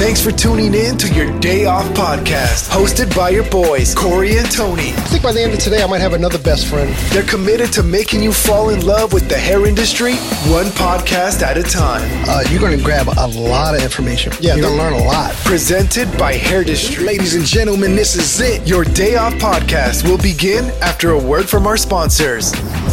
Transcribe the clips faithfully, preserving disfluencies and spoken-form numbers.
Thanks for tuning in to your Day Off podcast, hosted by your boys, Corey and Tony. I think by the end of today, I might have another best friend. They're committed to making you fall in love with the hair industry, one podcast at a time. Uh, you're going to grab a lot of information. Yeah, you're going to learn a lot. Presented by Hairdustry. Ladies and gentlemen, this is it. Your Day Off podcast will begin after a word from our sponsors.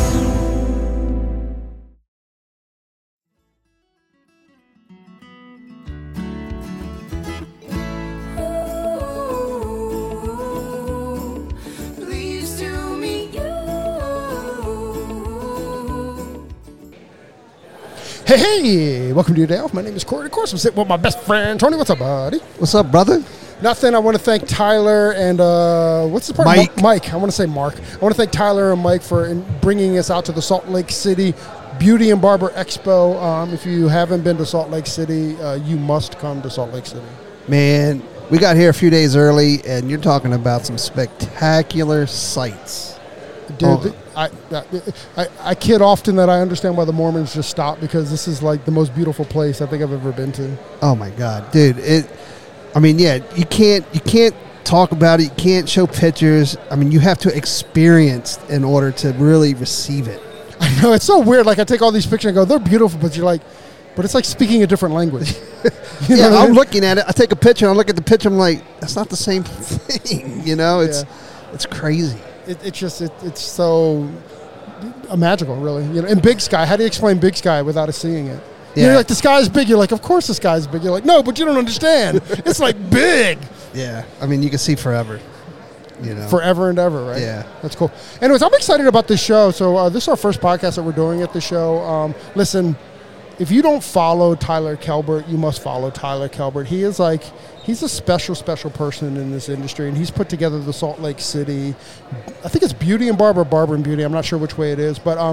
Hey, hey, welcome to your Day Off. My name is Corey. Of course, I'm sitting with my best friend, Tony. What's up, buddy? What's up, brother? Nothing. I want to thank Tyler and, uh, what's the part? Mike. Ma- Mike. I want to say Mark. I want to thank Tyler and Mike for in bringing us out to the Salt Lake City Beauty and Barber Expo. Um, if you haven't been to Salt Lake City, uh, you must come to Salt Lake City. Man, we got here a few days early, and you're talking about some spectacular sights. Dude, oh. I, I I kid often that I understand why the Mormons just stopped, because this is like the most beautiful place I think I've ever been to. Oh my God, dude! It, I mean, yeah, you can't you can't talk about it. You can't show pictures. I mean, you have to experience in order to really receive it. I know, it's so weird. Like, I take all these pictures and go, they're beautiful, but you're like, but it's like speaking a different language. You yeah, know I'm I mean? looking at it. I take a picture. I look at the picture. I'm like, that's not the same thing. You know, it's yeah. it's crazy. It, it's just it, it's so uh, magical, really. You know, in Big Sky, how do you explain Big Sky without us seeing it? Yeah. You're like, the sky's big. You're like, of course the sky's big. You're like, no, but you don't understand. It's like big. Yeah, I mean, you can see forever. You know, forever and ever, right? Yeah, that's cool. Anyways, I'm excited about this show. So uh, this is our first podcast that we're doing at the show. Um, listen, if you don't follow Tyler Kelbert, you must follow Tyler Kelbert. He is like, he's a special, special person in this industry, and he's put together the Salt Lake City, I think it's Beauty and Barber, Barber and Beauty. I'm not sure which way it is, but um,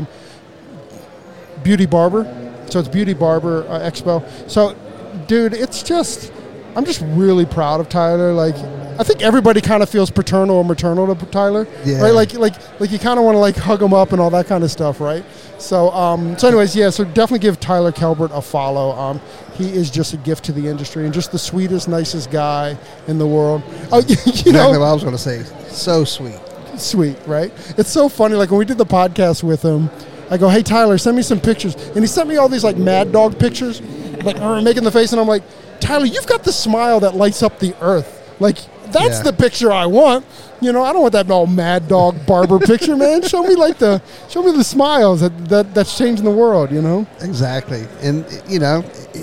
Beauty Barber. So it's Beauty Barber uh, Expo. So, dude, it's just, I'm just really proud of Tyler. Like, I think everybody kind of feels paternal or maternal to Tyler, yeah. right? Like, like, like you kind of want to like hug him up and all that kind of stuff, right? So, um, so anyways, yeah. So definitely give Tyler Kelbert a follow. Um, he is just a gift to the industry and just the sweetest, nicest guy in the world. Oh, you exactly know, what I was going to say. So sweet, sweet, right? It's so funny. Like when we did the podcast with him, I go, "Hey Tyler, send me some pictures," and he sent me all these like Mad Dog pictures, like uh, making the face, and I'm like, Tyler, you've got the smile that lights up the earth. Like, that's yeah. the picture I want. You know, I don't want that old Mad Dog Barber picture, man. Show me like the, show me the smiles that, that that's changing the world. You know. Exactly, and you know,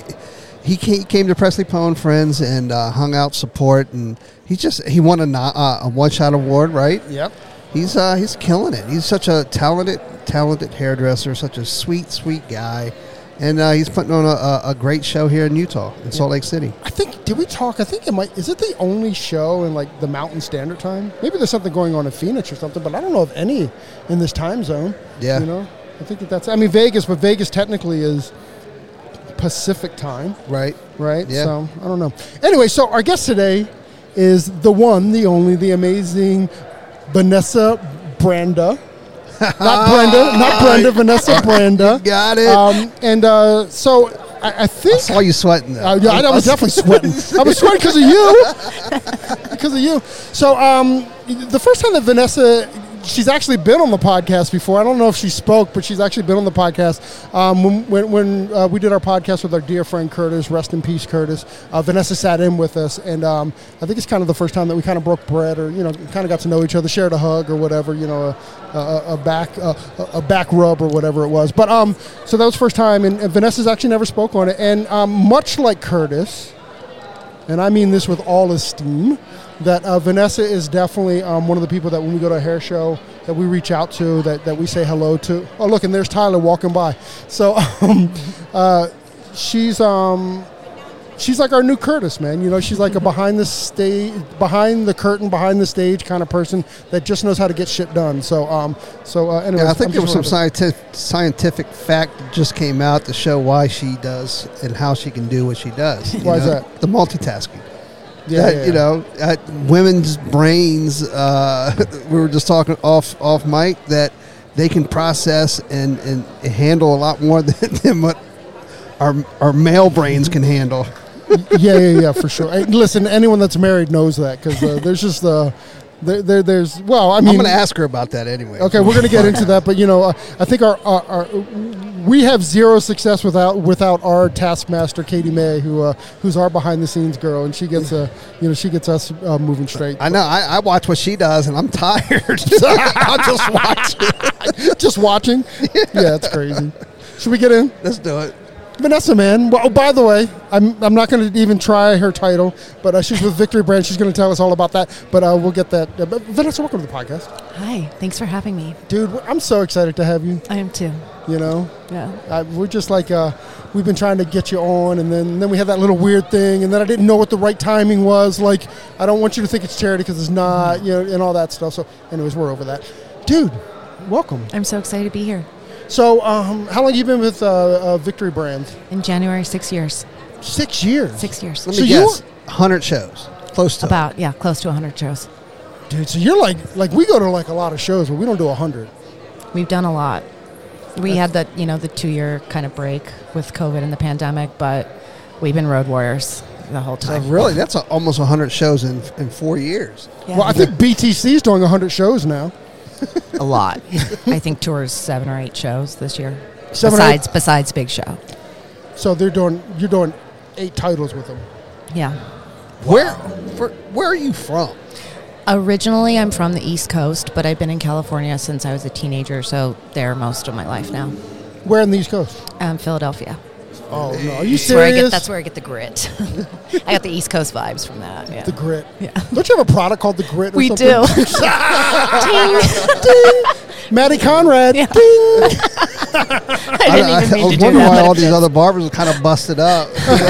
he came to Presley Poe and Friends and uh, hung out support, and he just he won a, uh, a one shot award, right? Yep. He's uh, he's killing it. He's such a talented talented hairdresser, such a sweet sweet guy. And uh, he's putting on a, a great show here in Utah, in Salt Lake City. I think, did we talk, I think it might, is it the only show in like the Mountain Standard Time? Maybe there's something going on in Phoenix or something, but I don't know of any in this time zone. Yeah. You know, I think that that's, I mean, Vegas, but Vegas technically is Pacific time. Right. Right? Yeah. So, I don't know. Anyway, so our guest today is the one, the only, the amazing Vanessa Branda. Not Brenda, not Brenda, Vanessa Branda. Got it. Um, and uh, so I, I think... I saw you sweating, though. Uh, yeah, I, I was definitely sweating. I was sweating because of you. Because of you. So um, the first time that Vanessa... She's actually been on the podcast before. I don't know if she spoke, but she's actually been on the podcast. Um, when when, when uh, we did our podcast with our dear friend Curtis, rest in peace, Curtis, uh, Vanessa sat in with us, and um, I think it's kind of the first time that we kind of broke bread, or you know, kind of got to know each other, shared a hug or whatever, you know, a, a, a back a, a back rub or whatever it was. But um, so that was the first time, and, and Vanessa's actually never spoke on it, and um, much like Curtis, and I mean this with all esteem, that uh, Vanessa is definitely um, one of the people that when we go to a hair show that we reach out to, that, that we say hello to. Oh, look, and there's Tyler walking by. So um, uh, she's um, she's like our new Curtis, man. You know, she's like a behind the stage, behind the curtain, behind the stage kind of person that just knows how to get shit done. So, um, so uh, anyways, yeah, I think I'm there was some to... scientific scientific fact that just came out to show why she does and how she can do what she does. Why is know? that? The multitasking. Yeah, that, yeah, yeah. You know, uh, women's brains, uh, we were just talking off off mic, that they can process and, and handle a lot more than, than what our our male brains can handle. yeah, yeah, yeah, for sure. Hey, listen, anyone that's married knows that because uh, there's just uh, there, there, there's well, I mean, I'm going to ask her about that anyway. Okay, we're going to get into that, but you know, uh, I think our, our, our we have zero success without without our taskmaster Katie May, who uh, who's our behind the scenes girl, and she gets uh, you know she gets us uh, moving straight. I know. I, I watch what she does, and I'm tired. I'll just watch it. Just watching. Yeah, it's crazy. Should we get in? Let's do it. Vanessa, man. Well, oh, by the way, I'm I'm not going to even try her title, but uh, she's with Victory Brand. She's going to tell us all about that, but uh, we'll get that. Uh, but Vanessa, welcome to the podcast. Hi, thanks for having me. Dude, I'm so excited to have you. I am too. You know? Yeah. Uh, we're just like, uh, we've been trying to get you on, and then, and then we had that little weird thing, and then I didn't know what the right timing was. Like, I don't want you to think it's charity because it's not, you know, and all that stuff. So, anyways, we're over that. Dude, welcome. I'm so excited to be here. So, um, how long have you been with uh, uh, Victory Brand? In January, six years. Six years? Six years. Let me So guess. one hundred shows. Close to About, yeah, close to one hundred shows. Dude, so you're like, like we go to like a lot of shows, but we don't do one hundred. We've done a lot. We had the, you know, the two-year kind of break with COVID and the pandemic, but we've been road warriors the whole So time. really, that's a, almost one hundred shows in in four years. Yeah. Well, I think B T C is doing one hundred shows now. a lot. I think tours seven or eight shows this year. Seven or besides, besides Big Show. So they're doing, you're doing eight titles with them. Yeah. Where for, where are you from? Originally, I'm from the East Coast, but I've been in California since I was a teenager, so there most of my life now. Where in the East Coast? Um, Philadelphia. Oh, no. Are you That's where, I serious? get, that's where I get the grit. I got the East Coast vibes from that. Yeah. The Grit. Yeah. Don't you have a product called The Grit or We something? do. Maddie Conrad. Yeah. Ding. I didn't I, even I mean was to do wondering that. why but all it these fits. other barbers are kind of busted up.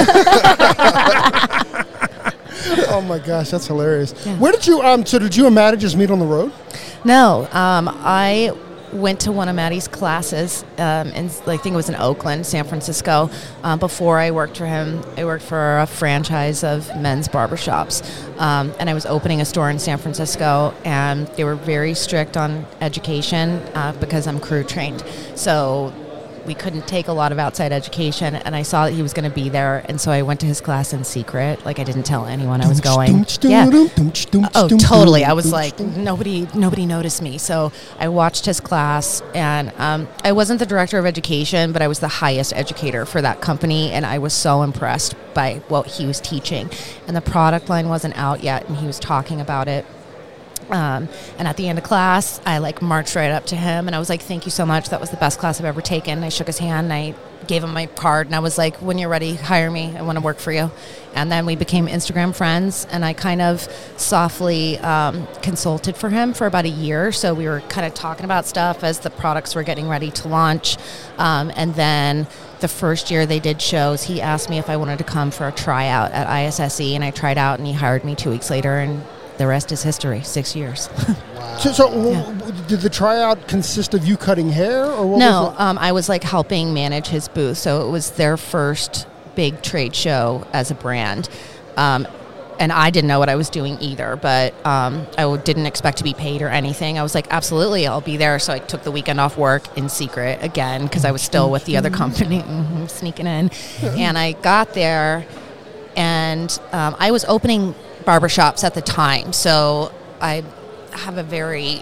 Oh my gosh, that's hilarious. Yeah. Where did you um so did you and Maddie just meet on the road? No, um, I went to one of Maddie's classes, um, in, I think it was in Oakland, San Francisco. Um, before I worked for him, I worked for a franchise of men's barbershops, um, and I was opening a store in San Francisco, and they were very strict on education uh, because I'm crew trained. So we couldn't take a lot of outside education, and I saw that he was going to be there, and so I went to his class in secret. Like, I didn't tell anyone I was going. Yeah. Oh, totally. I was like, nobody nobody noticed me. So I watched his class, and um, I wasn't the director of education, but I was the highest educator for that company, and I was so impressed by what he was teaching. And the product line wasn't out yet, and he was talking about it. Um, and at the end of class, I like marched right up to him, and I was like, thank you so much. That was the best class I've ever taken. I shook his hand, and I gave him my card, and I was like, when you're ready, hire me. I want to work for you. And then we became Instagram friends, and I kind of softly um, consulted for him for about a year. So we were kind of talking about stuff as the products were getting ready to launch. Um, and then the first year they did shows, he asked me if I wanted to come for a tryout at I S S E, and I tried out, and he hired me two weeks later, and the rest is history. Six years. Wow. So, so Yeah. w- w- did the tryout consist of you cutting hair, or what No, was it? um, I was like helping manage his booth. So it was their first big trade show as a brand. Um, and I didn't know what I was doing either, but um, I w- didn't expect to be paid or anything. I was like, absolutely, I'll be there. So I took the weekend off work in secret again because I was still with the other company, mhm, sneaking in. And I got there, and um, I was opening barbershops at the time. So I have a very...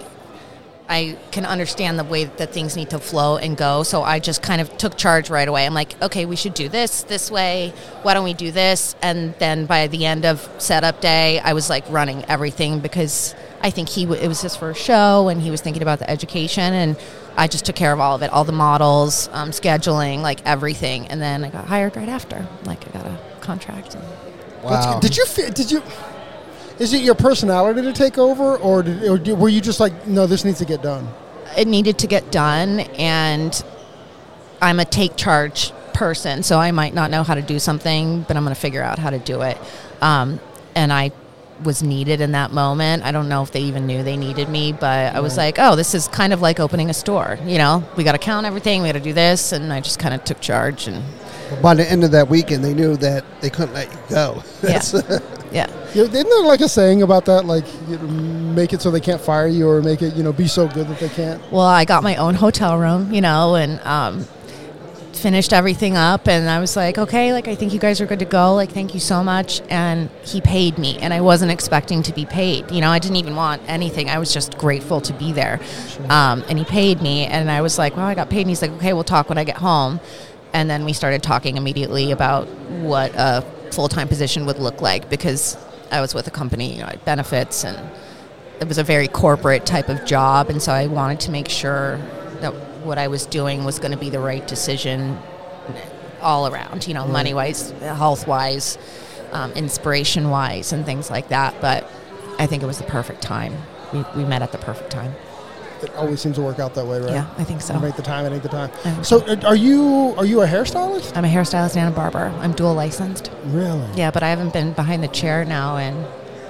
I can understand the way that things need to flow and go. So I just kind of took charge right away. I'm like, okay, we should do this this way. Why don't we do this? And then by the end of setup day, I was like running everything because I think he w- it was his first show and he was thinking about the education, and I just took care of all of it, all the models, um, scheduling, like everything. And then I got hired right after. Like I got a contract. And That's Wow. good. Did you fe- did you is it your personality to take over, or, did, or did, were you just like, no, this needs to get done? it needed to get done, and I'm a take charge person, so I might not know how to do something, but I'm going to figure out how to do it. Um, and I was needed in that moment. I don't know if they even knew they needed me, but I was like, oh, this is kind of like opening a store. You know, we got to count everything, we got to do this, and I just kind of took charge. And By the end of that weekend, they knew that they couldn't let you go. yeah, yeah. Yeah, isn't there like a saying about that, like, you know, make it so they can't fire you, or make it, you know, be so good that they can't? Well, I got my own hotel room, you know, and um, finished everything up, and I was like, okay, like, I think you guys are good to go. Like, thank you so much. And he paid me, and I wasn't expecting to be paid. You know, I didn't even want anything. I was just grateful to be there. Sure. Um, and he paid me, and I was like, well, I got paid. And he's like, okay, we'll talk when I get home. And then we started talking immediately about what a full-time position would look like, because I was with a company, you know, I had benefits, and it was a very corporate type of job. And so I wanted to make sure that what I was doing was going to be the right decision all around, you know, right. money-wise, health-wise, um, inspiration-wise, and things like that. But I think it was the perfect time. We, we met at the perfect time. It always seems to work out that way, right? Yeah, I think so. You make the time, it ain't the time. So, so are you are you a hairstylist? I'm a hairstylist and a barber. I'm dual licensed. Really? Yeah, but I haven't been behind the chair now in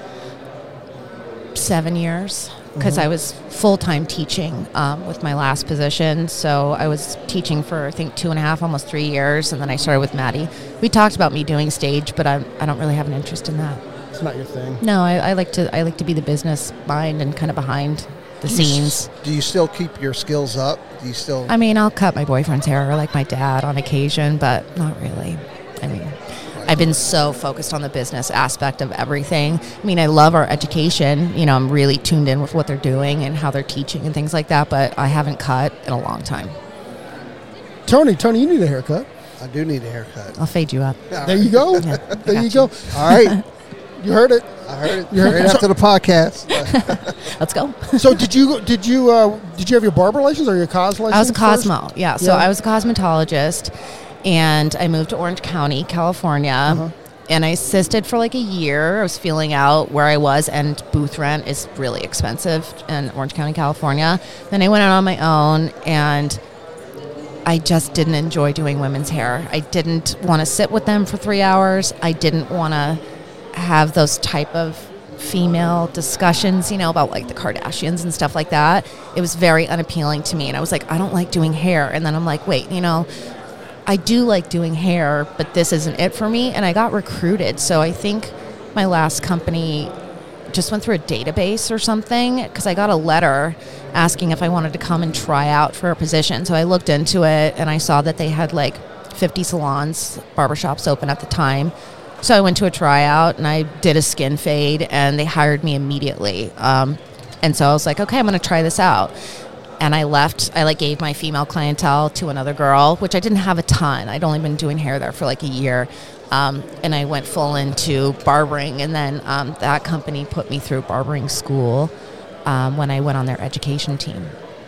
seven years. Because mm-hmm. I was full-time teaching um, with my last position. So I was teaching for, I think, two and a half, almost three years. And then I started with Maddie. We talked about me doing stage, but I, I don't really have an interest in that. It's not your thing. No, I, I like to I like to be the business mind and kind of behind the do scenes. You, do you still keep your skills up? Do you still? I mean, I'll cut my boyfriend's hair, or like my dad on occasion, but not really. I mean... I've been so focused on the business aspect of everything. I mean, I love our education. You know, I'm really tuned in with what they're doing and how they're teaching and things like that, but I haven't cut in a long time. Tony, Tony, you need a haircut. I do need a haircut. I'll fade you up. Yeah, there you go. Yeah, there you, you go. All right. You heard it. I heard it. You heard right it. after the podcast. Let's go. So did you did you uh, did you have your barber license or your cos license? I was a Cosmo. First? Yeah. So yeah. I was a cosmetologist. And I moved to Orange County, California, uh-huh. and I assisted for like a year. I was feeling out where I was, and booth rent is really expensive in Orange County, California. Then I went out on my own, and I just didn't enjoy doing women's hair. I didn't want to sit with them for three hours. I didn't want to have those type of female discussions, you know, about like the Kardashians and stuff like that. It was very unappealing to me, and I was like, I don't like doing hair. And then I'm like, wait, you know, I do like doing hair, but this isn't it for me. And I got recruited. So I think my last company just went through a database or something, because I got a letter asking if I wanted to come and try out for a position. So I looked into it, and I saw that they had like fifty salons, barbershops open at the time. So I went to a tryout, and I did a skin fade, and they hired me immediately. Um, and so I was like, okay, I'm going to try this out. And I left, I like gave my female clientele to another girl, which I didn't have a ton. I'd only been doing hair there for like a year. Um, and I went full into barbering. And then um, that company put me through barbering school um, when I went on their education team.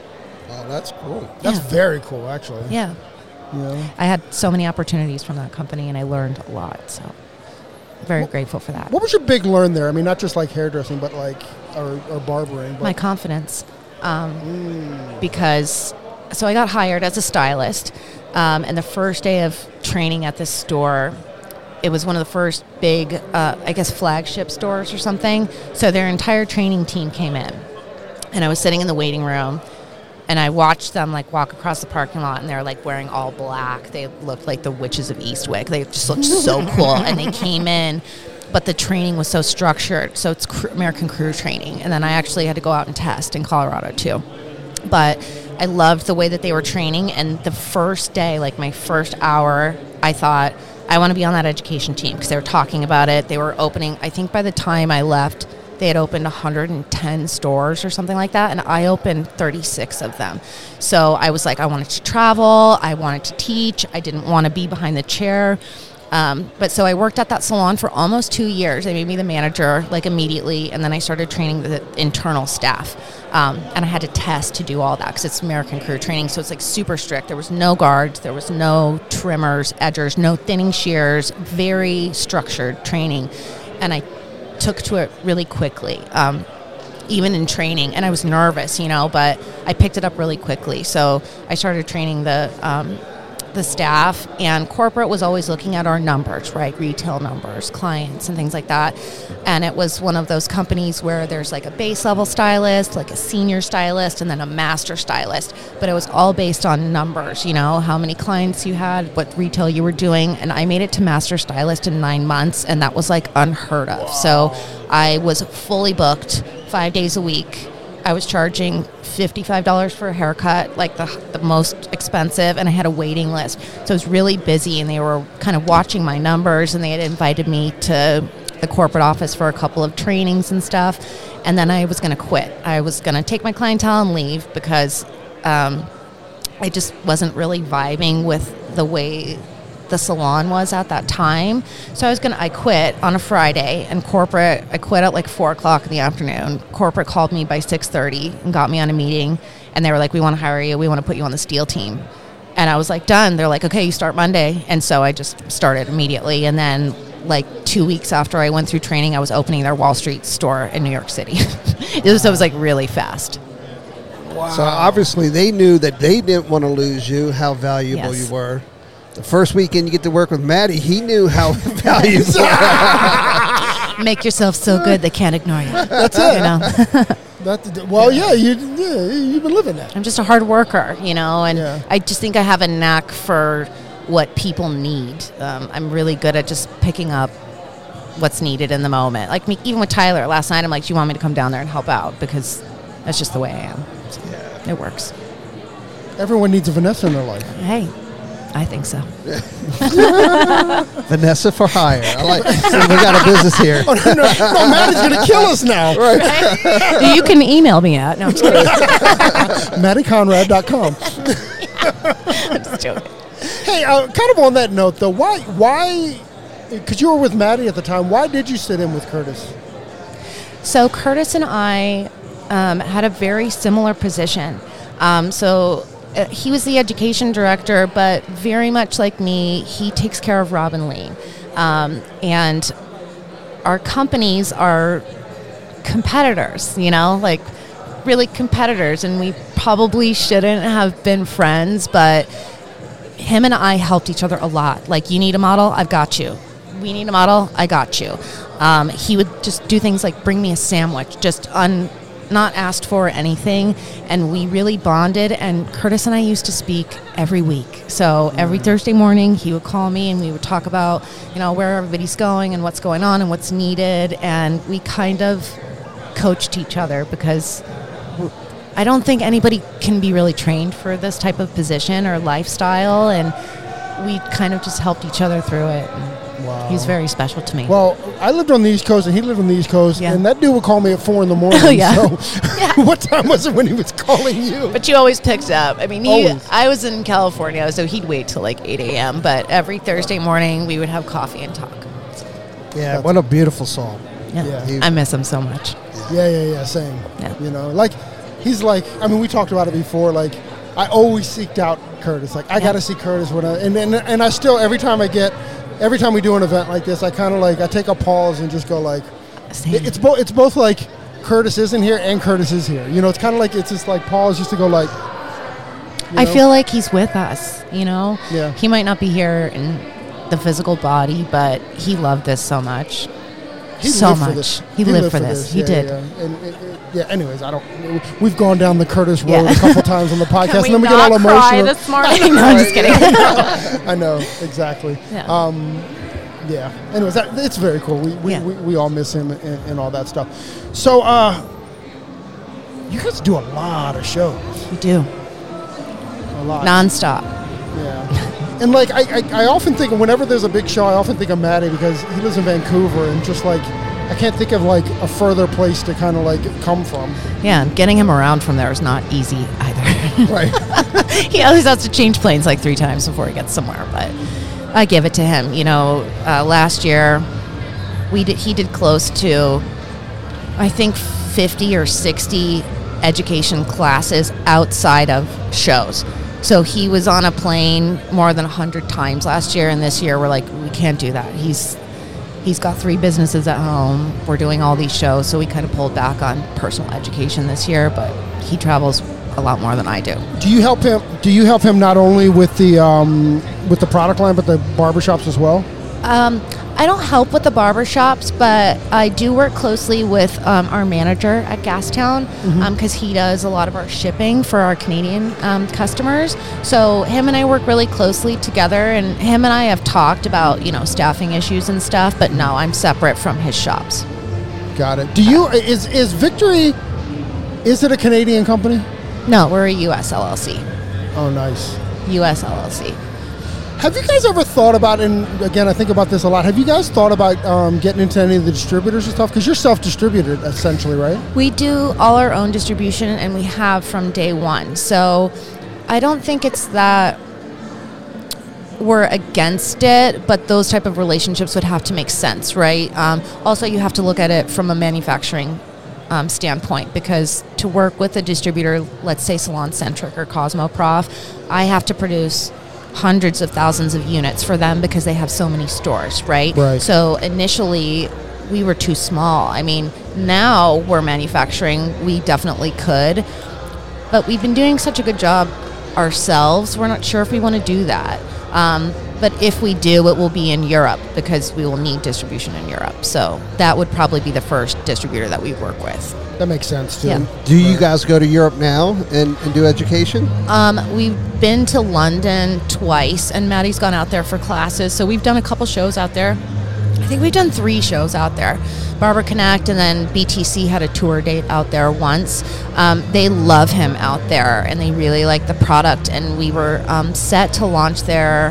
Oh, that's cool. That's yeah. very cool, actually. Yeah. yeah. I had so many opportunities from that company, and I learned a lot. So very what, grateful for that. What was your big learn there? I mean, not just like hairdressing, but like, or, or barbering. But my confidence. Um, mm. Because, so I got hired as a stylist, um, and the first day of training at this store, it was one of the first big, uh, I guess, flagship stores or something. So their entire training team came in, and I was sitting in the waiting room, and I watched them like walk across the parking lot, and they're like wearing all black. They looked like the witches of Eastwick. They just looked so cool, and they came in. But the training was so structured. So it's crew, American crew training. And then I actually had to go out and test in Colorado too. But I loved the way that they were training. And the first day, like my first hour, I thought, I want to be on that education team, because they were talking about it. They were opening, I think by the time I left, they had opened one hundred ten stores or something like that. And I opened thirty-six of them. So I was like, I wanted to travel. I wanted to teach. I didn't want to be behind the chair. Um, but so I worked at that salon for almost two years. They made me the manager like immediately, and then I started training the internal staff. Um, and I had to test to do all that, because it's American crew training, so it's like super strict. There was no guards, there was no trimmers, edgers, no thinning shears, very structured training. And I took to it really quickly, um, even in training. And I was nervous, you know, but I picked it up really quickly. So I started training the um, the staff, and corporate was always looking at our numbers, right? Retail numbers, clients, and things like that. And it was one of those companies where there's like a base level stylist, like a senior stylist, and then a master stylist. But it was all based on numbers, you know, how many clients you had, what retail you were doing. And I made it to master stylist in nine months, and that was like unheard of. So I was fully booked five days a week. I was charging fifty-five dollars for a haircut, like the, the most expensive, and I had a waiting list. So I was really busy, and they were kind of watching my numbers, and they had invited me to the corporate office for a couple of trainings and stuff. And then I was going to quit. I was going to take my clientele and leave because um, I just wasn't really vibing with the way the salon was at that time. So I was gonna I quit on a Friday, and corporate I quit at like four o'clock in the afternoon. Corporate called me by six thirty and got me on a meeting, and they were like, we want to hire you, we want to put you on the steel team. And I was like, done. They're like, okay, you start Monday. And so I just started immediately, and then like two weeks after I went through training, I was opening their Wall Street store in New York City. it, was, it was like really fast. Wow. So obviously they knew that they didn't want to lose you, how valuable Yes. you were. The first weekend you get to work with Maddie, he knew how valuable you were. Make yourself so good they can't ignore you. That's it. You know? That, well, yeah, you, yeah, you've been living that. I'm just a hard worker, you know, and Yeah. I just think I have a knack for what people need. Um, I'm really good at just picking up what's needed in the moment. Like me, even with Tyler last night, I'm like, do you want me to come down there and help out? Because that's just the way I am. So Yeah. it works. Everyone needs a Vanessa in their life. Hey, I think so. Vanessa for hire. I like. So we got a business here. Oh, no, no, no, Maddie's going to kill us now. You can email me at. No, I'm just kidding. Maddie Conrad dot com. I'm just joking. Hey, uh, kind of on that note, though, why, why, because you were with Maddie at the time, why did you sit in with Curtis? So Curtis and I um, had a very similar position. Um, so uh, he was the education director, but very much like me, he takes care of Robin Lee. Um, and our companies are competitors, you know, like really competitors. And we probably shouldn't have been friends, but him and I helped each other a lot. Like, you need a model, I've got you. We need a model, I got you. Um, he would just do things like bring me a sandwich, just un, not asked for anything, and we really bonded. And Curtis and I used to speak every week. So every Thursday morning, he would call me, and we would talk about, you know, where everybody's going and what's going on and what's needed. And we kind of coached each other, because I don't think anybody can be really trained for this type of position or lifestyle, and we kind of just helped each other through it. And Wow. he's very special to me. Well, I lived on the East Coast, and he lived on the East Coast, Yeah. and that dude would call me at four in the morning. Oh, yeah. So what time was it when he was calling you? But you always picked up. I mean, he, Always. I was in California, so he'd wait till like eight a.m., but every Thursday morning we would have coffee and talk. Yeah, what a beautiful song. Yeah. Yeah. I miss him so much. Yeah, yeah, yeah, same. Yeah. You know, like, he's like, I mean, we talked about it before, like, I always seeked out Curtis. Like, I Yeah. got to see Curtis when I, and, and, and I still, every time I get, every time we do an event like this, I kind of like, I take a pause and just go like, Same. it, it's both, it's both like Curtis isn't here and Curtis is here. You know, it's kind of like, it's just like pause just to go like, you I know? feel like he's with us, you know? Yeah. He might not be here in the physical body, but he loved this so much. He so lived much. for this. He, lived, for this. He Yeah, did. Yeah, yeah. And, and, and- yeah, anyways, I don't, we've gone down the Curtis road Yeah. a couple times on the podcast, Can we and then we not get all cry emotional. this morning? No, I'm just kidding. I know, exactly. Yeah. Um, yeah. Anyways, that, it's very cool. We we, Yeah. we we all miss him and, and all that stuff. So, uh, you guys do a lot of shows. We do. A lot. Nonstop. Yeah. And like I, I, I often think whenever there's a big show, I often think of Maddie because he lives in Vancouver, and just like I can't think of like a further place to kind of like come from. Yeah, and getting him around from there is not easy either. Right. He always has to change planes like three times before he gets somewhere, but I give it to him. You know, uh, last year we did, he did close to, I think, fifty or sixty education classes outside of shows. So he was on a plane more than one hundred times last year, and this year we're like, we can't do that. He's he's got three businesses at home. We're doing all these shows, so we kind of pulled back on personal education this year, but he travels a lot more than I do. Do you help him? Do you help him not only with the um, with the product line, but the barbershops as well? Um, I don't help with the barbershops, but I do work closely with um, our manager at Gastown because he does a lot of our shipping for our Canadian um, customers. So him and I work really closely together, and him and I have talked about, you know, staffing issues and stuff, but no, I'm separate from his shops. Got it. Do you is is Victory Is it a Canadian company? No, we're a U S L L C. Oh, nice. U S L L C. Have you guys ever thought about, and again, I think about this a lot, have you guys thought about um, getting into any of the distributors and stuff? Because you're self-distributed, essentially, right? We do all our own distribution, and we have from day one. So I don't think it's that we're against it, but those type of relationships would have to make sense, right? Um, also, you have to look at it from a manufacturing um, standpoint, because to work with a distributor, let's say Salon Centric or Cosmoprof, I have to produce hundreds of thousands of units for them because they have so many stores, right? Right. So initially, we were too small. I mean, now we're manufacturing, we definitely could, but we've been doing such a good job ourselves, we're not sure if we want to do that. Um, but if we do, it will be in Europe because we will need distribution in Europe. So that would probably be the first distributor that we work with. That makes sense, too. Yeah. Do you guys go to Europe now and, and do education? Um, we've been to London twice, and Maddie's gone out there for classes. So we've done a couple shows out there. I think we've done three shows out there. Barber Connect, and then B T C had a tour date out there once. Um, they love him out there, and they really like the product. And we were um, set to launch there,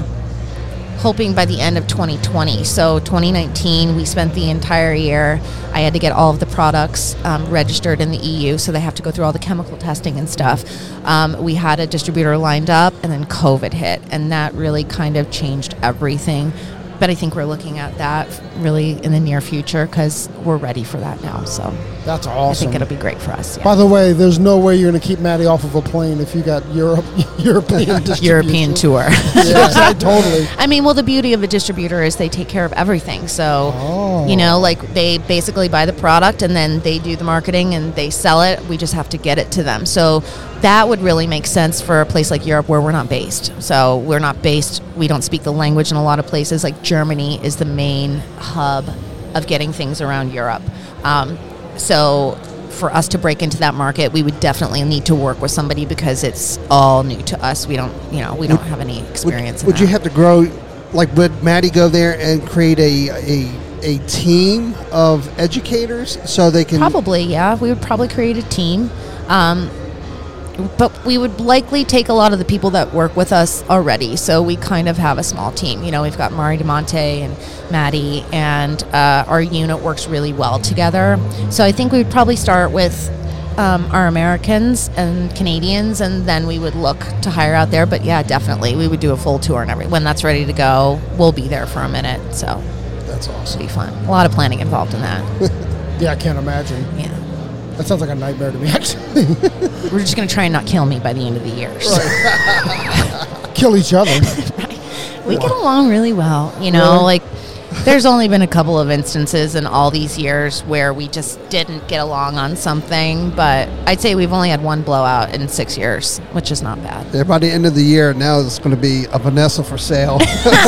hoping by the end of twenty twenty. So twenty nineteen, we spent the entire year. I had to get all of the products um, registered in the E U, so they have to go through all the chemical testing and stuff. Um, we had a distributor lined up, and then COVID hit, and that really kind of changed everything. But I think we're looking at that really in the near future because we're ready for that now. So That's I awesome. think it'll be great for us. Yeah. By the way, there's no way you're going to keep Maddie off of a plane if you got Europe, European distribution. European tour. Yeah, totally. I mean, well, the beauty of a distributor is they take care of everything. So, Oh. you know, like they basically buy the product and then they do the marketing and they sell it. We just have to get it to them. So that would really make sense for a place like Europe where we're not based. So we're not based, we don't speak the language in a lot of places. Like Germany is the main hub of getting things around Europe. Um, so for us to break into that market, we would definitely need to work with somebody because it's all new to us. We don't, you know, we don't have any experience Would, in would you that. have to grow, like would Maddie go there and create a, a, a team of educators so they can... Probably, yeah. We would probably create a team. Um, but we would likely take a lot of the people that work with us already. So we kind of have a small team. You know, we've got Mari DeMonte and Maddie, and uh, our unit works really well together. So I think we would probably start with um, our Americans and Canadians, and then we would look to hire out there. But yeah, definitely. We would do a full tour and everything. When that's ready to go, we'll be there for a minute. So That's it'll awesome. be fun. A lot of planning involved in that. Yeah, I can't imagine. Yeah. That sounds like a nightmare to me, actually. We're just going to try and not kill me by the end of the year. So. Kill each other. We get along really well, you know, Really? like there's only been a couple of instances in all these years where we just didn't get along on something, but I'd say we've only had one blowout in six years, which is not bad. Yeah, by the end of the year, now it's going to be a Vanessa for sale.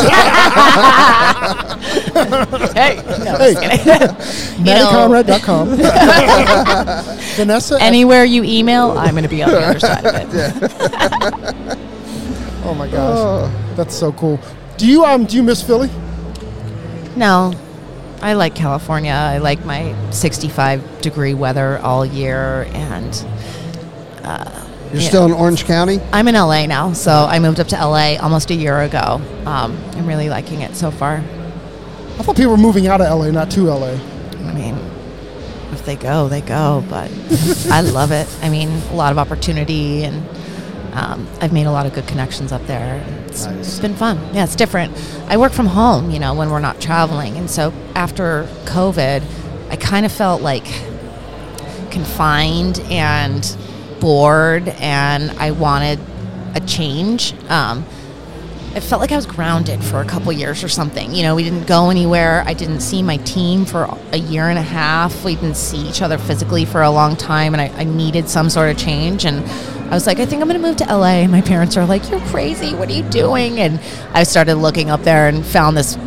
Hey, no, Hey. just kidding. You know, Maddie Conrad dot com. Vanessa. at- anywhere you email, I'm going to be on the other side of it. Oh my gosh, that's so cool. Do you um do you miss Philly? No, I like California. I like my sixty-five degree weather all year, and You're Yeah. still in Orange County? I'm in L A now, so I moved up to L A almost a year ago. Um, I'm really liking it so far. I thought people were moving out of L A, not to L A. I mean, if they go, they go, but I love it. I mean, a lot of opportunity, and um, I've made a lot of good connections up there. It's, Nice. it's been fun. Yeah, it's different. I work from home, you know, when we're not traveling, and so after COVID, I kind of felt like confined and bored, and I wanted a change. Um, I felt like I was grounded for a couple years or something. You know, we didn't go anywhere. I didn't see my team for a year and a half. We didn't see each other physically for a long time, and I, I needed some sort of change. And I was like, I think I'm going to move to L A. And my parents are like, you're crazy. What are you doing? And I started looking up there and found this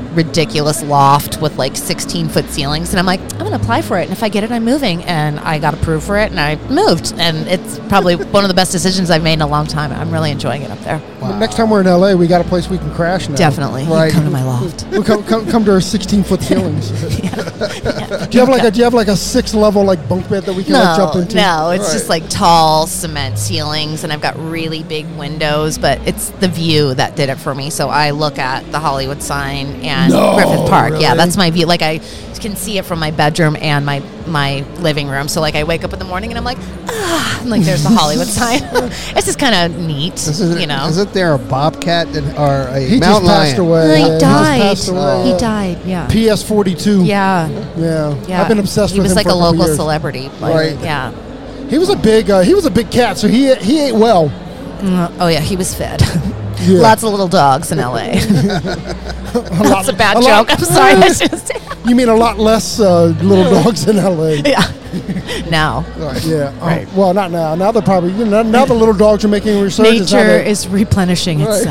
ridiculous loft with like sixteen foot ceilings, and I'm like, I'm gonna apply for it, and if I get it, I'm moving. And I got approved for it, and I moved, and it's probably one of the best decisions I've made in a long time. I'm really enjoying it up there. Wow. Next time we're in L A, we got a place we can crash now. Definitely, right? You come to my loft. We'll come, come, come to our sixteen foot ceilings. yeah. Yeah. Do you have like a Do you have like a six level like bunk bed that we can no, like jump into? No, it's Right. just like tall cement ceilings, and I've got really big windows. But it's the view that did it for me. So I look at the Hollywood sign and No, Griffith Park. really? Yeah, that's my view. Like I can see it from my bedroom and my my living room. So like I wake up in the morning and I'm like, ah, and like there's the Hollywood sign. It's just kind of neat, Isn't, you know. isn't there a bobcat that, or a He mountain just passed lion? away. Well, Yeah, he just died. passed away. He Yeah. died. Yeah. P S forty-two. Yeah. Yeah. Yeah. I've been obsessed he with was him like for a couple local years. celebrity. Like, Right. Yeah. He was a big uh, he was a big cat, so he he ate well. Mm, oh yeah, he was fed. Yeah. Lots of little dogs in L A. A That's a bad a joke. lot- I'm sorry. I should've said- You mean a lot less uh, little dogs in L A? yeah. Now, Yeah. Oh, Right. well, not now. Now they're probably you know, now the little dogs are making a resurgence. Now nature they- is replenishing Right.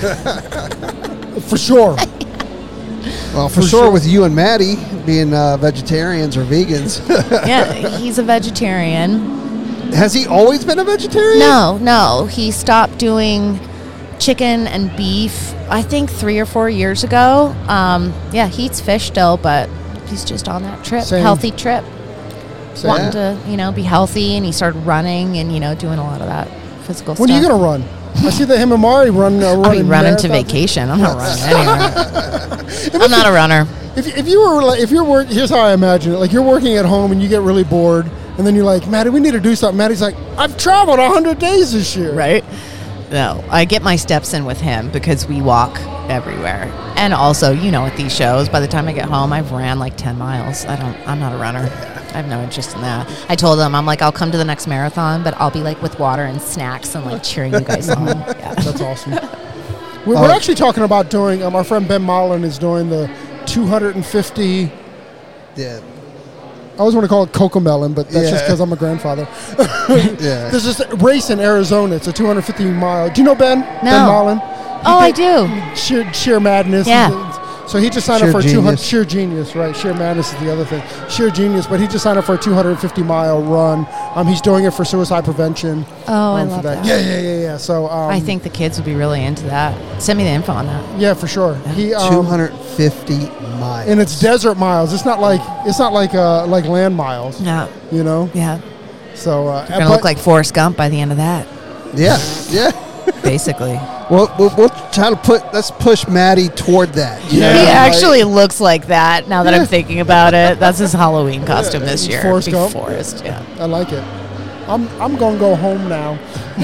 itself. for sure. Well, for, For sure, sure. with you and Maddie being uh, vegetarians or vegans. Yeah, he's a vegetarian. Has he always been a vegetarian? No, no, he stopped doing chicken and beef. I think three or four years ago. Um, yeah, he eats fish still, but he's just on that trip, Same. healthy trip, Same. wanting to you know be healthy, and he started running and you know doing a lot of that physical When stuff. are you gonna run? I see that him and Mari run. Uh, I'll be running running to marathons. vacation. I'm not running anywhere. I'm not a runner. If, if you were like, if you're work, here's how I imagine it. Like you're working at home and you get really bored, and then you're like, Maddie, we need to do something. Maddie's like, I've traveled one hundred days this year. Right? No, I get my steps in with him because we walk everywhere. And also, you know, at these shows, by the time I get home, I've ran like ten miles. I don't, I'm not a runner. I have no interest in that. I told him, I'm like, I'll come to the next marathon, but I'll be like with water and snacks and like cheering you guys on. Yeah. That's awesome. We're, we're Uh, actually talking about doing. Um, our friend Ben Mullen is doing the two hundred fifty. Yeah. I always want to call it Cocomelon, but that's just Yeah. because I'm a grandfather. Yeah. There's this race in Arizona. It's a two hundred fifty mile. Do you know Ben? Ben No. Mullen? Oh, I do. Sheer, sheer Madness. Yeah. So he just signed Sheer up for two hundred. Genius. Sheer Genius, right? Sheer Madness is the other thing. Sheer Genius, but he just signed up for a two hundred fifty mile run. Um, he's doing it for suicide prevention. Oh, I um, for love that. Yeah, yeah, yeah, yeah. So um, I think the kids would be really into that. Send me the info on that. yeah, for sure. He um, two hundred fifty miles. and it's desert miles. It's not like it's not like uh, like land miles. Yeah. You know. Yeah. So uh, You're going to but- look like Forrest Gump by the end of that, Yeah. Yeah. basically. We'll, we'll, we'll try to put, let's push Maddie toward that. you Yeah. know, He like- actually looks like that now that I'm thinking about it. That's his Halloween costume this He's year. Forrest Be Gump. Forrest, yeah. I like it. I'm I'm gonna go home now.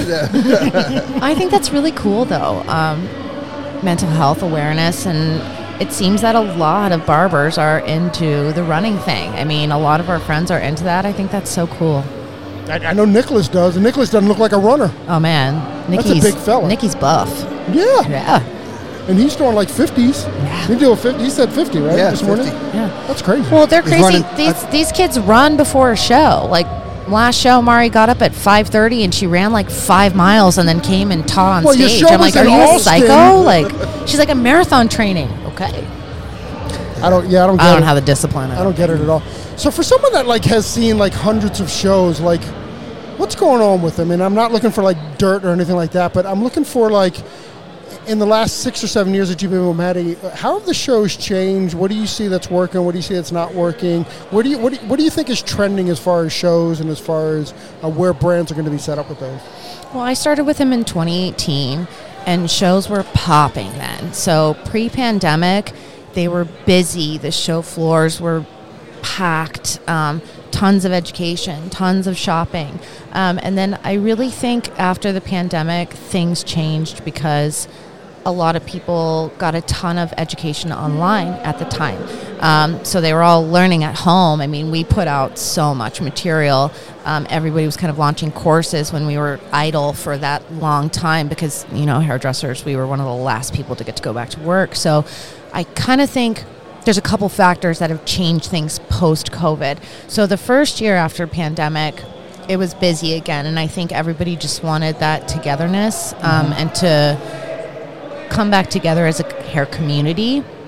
I think that's really cool, though. Um, mental health awareness, and it seems that a lot of barbers are into the running thing. I mean, a lot of our friends are into that. I think that's so cool. I, I know Nicholas does, and Nicholas doesn't look like a runner. Oh man, That's a Nikki's big fella. Nikki's buff. Yeah, Yeah, and he's throwing like fifties. Yeah. He do a fifty. He said fifty, right? Yeah, this morning. fifty. yeah. That's crazy. Well, they're He's crazy. running- these these kids run before a show. Like last show, Mari got up at five thirty and she ran like five miles and then came and taught on Well, your stage. show I'm like, was are in you a Austin. psycho? Like, she's like a marathon training. Okay, I don't. Yeah, I don't. Get I don't it. have the discipline. I don't get it at all. So for someone that like has seen like hundreds of shows, like what's going on with them? And I'm not looking for like dirt or anything like that, but I'm looking for like in the last six or seven years that you've been with Maddie, how have the shows changed? What do you see that's working? What do you see that's not working? What do you what do you, what do you think is trending as far as shows and as far as uh, where brands are going to be set up with those? Well, I started with him in twenty eighteen, and shows were popping then. So pre-pandemic, they were busy. The show floors were packed. Um, tons of education, tons of shopping. Um, and then I really think after the pandemic, things changed because a lot of people got a ton of education online at the time. Um, so they were all learning at home. I mean, we put out so much material. Um, everybody was kind of launching courses when we were idle for that long time because, you know, hairdressers, we were one of the last people to get to go back to work. So I kind of think there's a couple factors that have changed things post-COVID. So the first year after pandemic, it was busy again, and I think everybody just wanted that togetherness um, and to come back together as a hair community.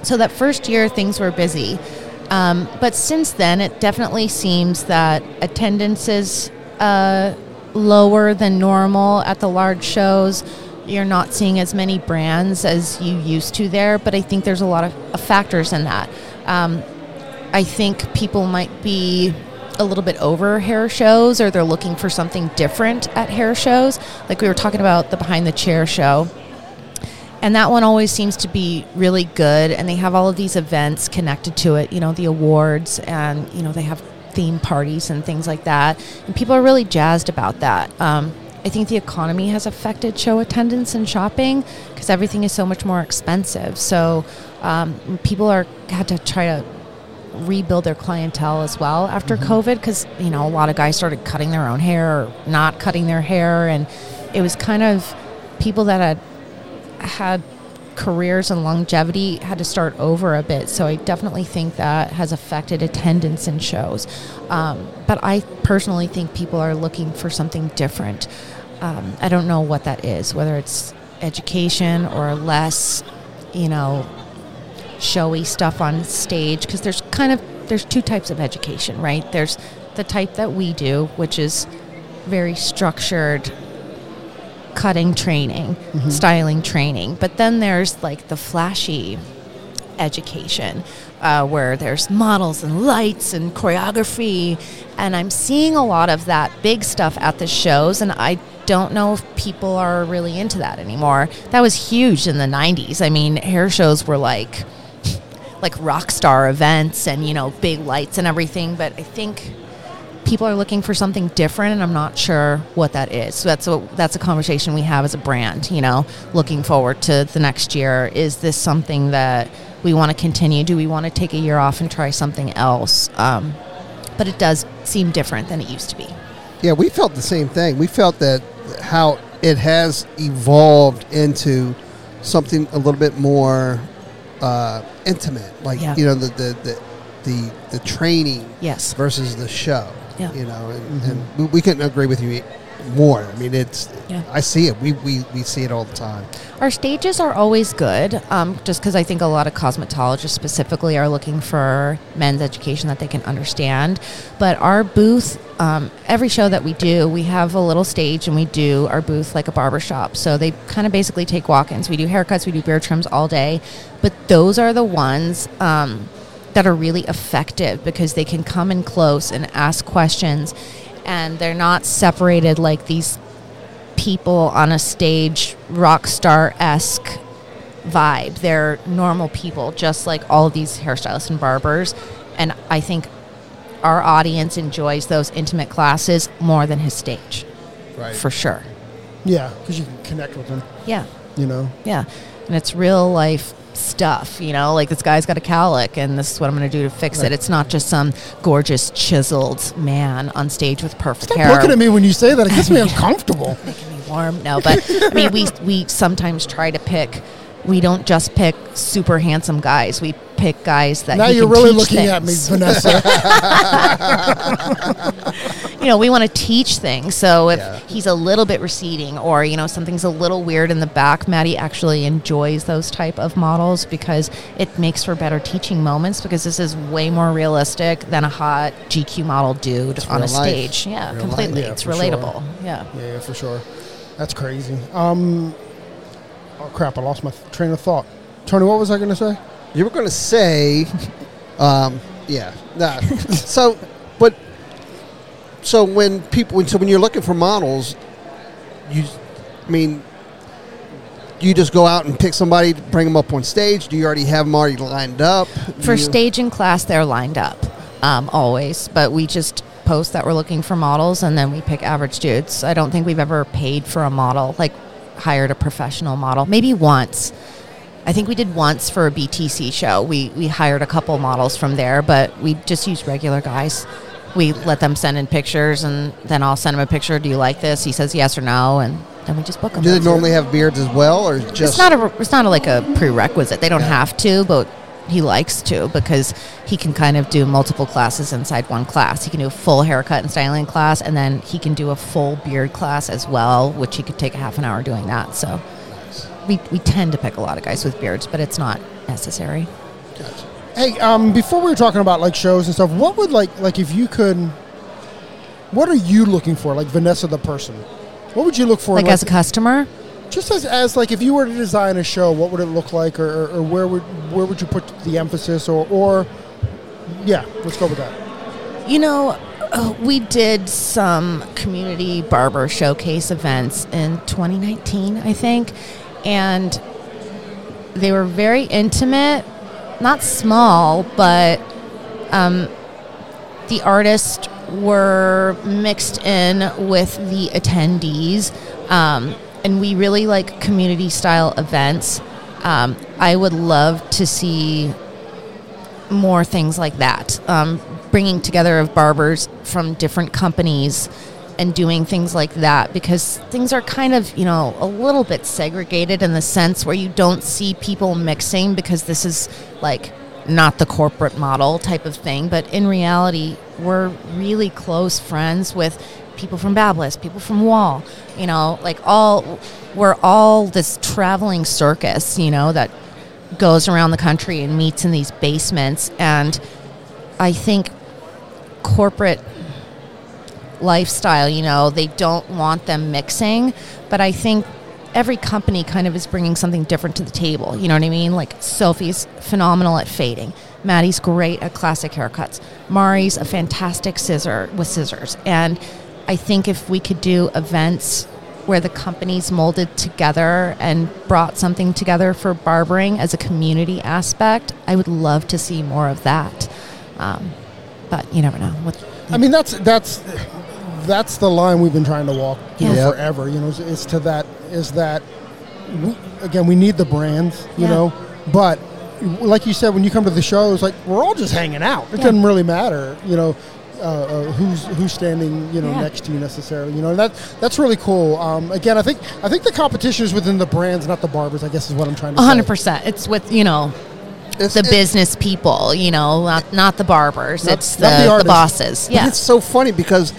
So that first year, things were busy. Um, but since then, it definitely seems that attendance is uh, lower than normal at the large shows. You're not seeing as many brands as you used to there, but I think there's a lot of uh, factors in that. Um, I think people might be a little bit over hair shows, or they're looking for something different at hair shows. Like we were talking about the Behind the Chair show. And that one always seems to be really good, and they have all of these events connected to it, you know, the awards, and, you know, they have theme parties and things like that. And people are really jazzed about that. Um, I think the economy has affected show attendance and shopping because everything is so much more expensive. So um, people are had to try to rebuild their clientele as well after mm-hmm. COVID, because, you know, a lot of guys started cutting their own hair or not cutting their hair, and it was kind of people that had had careers and longevity had to start over a bit. So I definitely think that has affected attendance in shows. Um, but I personally think people are looking for something different. Um, I don't know what that is, whether it's education or less, you know, showy stuff on stage, because there's kind of, there's two types of education, right? There's the type that we do, which is very structured, cutting training, mm-hmm. styling training. But then there's like the flashy education uh, where there's models and lights and choreography. And I'm seeing a lot of that big stuff at the shows, and I don't know if people are really into that anymore. That was huge in the nineties. I mean, hair shows were like like rock star events and, you know, big lights and everything. But I think people are looking for something different, and I'm not sure what that is. So that's a, that's a conversation we have as a brand, you know, looking forward to the next year. Is this something that we want to continue? Do we want to take a year off and try something else? Um, but it does seem different than it used to be. Yeah, we felt the same thing. We felt that how it has evolved into something a little bit more uh, intimate. Like, yeah. you know, the, the, the, the, the training yes. versus the show. Yeah. You know, and, Mm-hmm. and we, we couldn't agree with you more. I mean, it's, Yeah. I see it. We, we, we see it all the time. Our stages are always good, um, just because I think a lot of cosmetologists specifically are looking for men's education that they can understand. But our booth, um, every show that we do, we have a little stage and we do our booth like a barbershop. So they kind of basically take walk-ins. We do haircuts, we do beard trims all day. But those are the ones um, that are really effective because they can come in close and ask questions, and they're not separated like these people on a stage, rock star-esque vibe. They're normal people, just like all of these hairstylists and barbers. And I think our audience enjoys those intimate classes more than his stage, Right. for sure. Yeah, because you can connect with them, Yeah, you know. yeah. And it's real life stuff, you know, like this guy's got a cowlick and this is what I'm going to do to fix Right. it. It's not just some gorgeous chiseled man on stage with perfect Stop hair. looking at me when you say that. It gets me uncomfortable. Making me warm. No, but I mean, we we sometimes try to pick. We don't just pick super handsome guys. We pick guys that Now he you're can really teach looking things. at me, Vanessa. You know, we want to teach things. So if Yeah. he's a little bit receding, or you know, something's a little weird in the back, Maddie actually enjoys those type of models because it makes for better teaching moments. Because this is way more realistic than a hot G Q model dude It's on a real life. stage. Yeah, Real completely. life. Yeah, It's for sure. relatable. Yeah. Yeah, yeah, for sure. That's crazy. Um, oh, crap. I lost my th- train of thought. Tony, what was I going to say? You were going to say, um, yeah, nah. so, but, so when people, when, so when you're looking for models, you, I mean, you just go out and pick somebody to bring them up on stage? Do you already have them already lined up? For You- stage and class, they're lined up um, always, but we just post that we're looking for models, and then we pick average dudes. I don't think we've ever paid for a model, like hired a professional model. Maybe once. I think we did once for a B T C show. We we hired a couple models from there, but we just used regular guys. We let them send in pictures, and then I'll send him a picture. Do you like this? He says yes or no, and then we just book them. Do they normally have beards as well, or just? It's not a it's not a, like a prerequisite. They don't have to, but he likes to because he can kind of do multiple classes inside one class. He can do a full haircut and styling class, and then he can do a full beard class as well, which he could take a half an hour doing that. So we we tend to pick a lot of guys with beards, but it's not necessary. Gotcha. Hey, um, before we were talking about like shows and stuff, what would like like if you could, what are you looking for, like Vanessa the person? What would you look for? Like, in, as a customer? Just as, as like if you were to design a show, what would it look like, or, or, or where would where would you put the emphasis, or or yeah, let's go with that. You know, uh, we did some community barber showcase events in twenty nineteen, I think, and they were very intimate, not small, but um, the artists were mixed in with the attendees, um, and we really like community style events. Um, I would love to see more things like that, um, bringing together of barbers from different companies and doing things like that, because things are kind of, you know, a little bit segregated in the sense where you don't see people mixing, because this is like not the corporate model type of thing. But in reality, we're really close friends with people from Bablis, people from Wall, you know, like all, we're all this traveling circus, you know, that goes around the country and meets in these basements. And I think corporate lifestyle, you know, they don't want them mixing, but I think every company kind of is bringing something different to the table. You know what I mean? Like Sophie's phenomenal at fading. Maddie's great at classic haircuts. Mari's a fantastic scissor with scissors. And I think if we could do events where the companies molded together and brought something together for barbering as a community aspect, I would love to see more of that. Um, but you never know. What, I mean, that's that's that's the line we've been trying to walk, you Yeah. know, Yep. forever. You know, is, is to that is that we, again, we need the brands, you Yeah. know, but like you said, when you come to the shows, like we're all just hanging out. It Yeah. doesn't really matter, you know. Uh, uh, who's who's standing, you know, Yeah. next to you necessarily, you know. And that that's really cool. Um, again, I think I think the competition is within the brands, not the barbers. I guess is what I'm trying to one hundred say. percent. It's with, you know, It's, the it- business people, you know, not, not the barbers. Not- it's not the the, the, artists. bosses. But Yeah. it's so funny because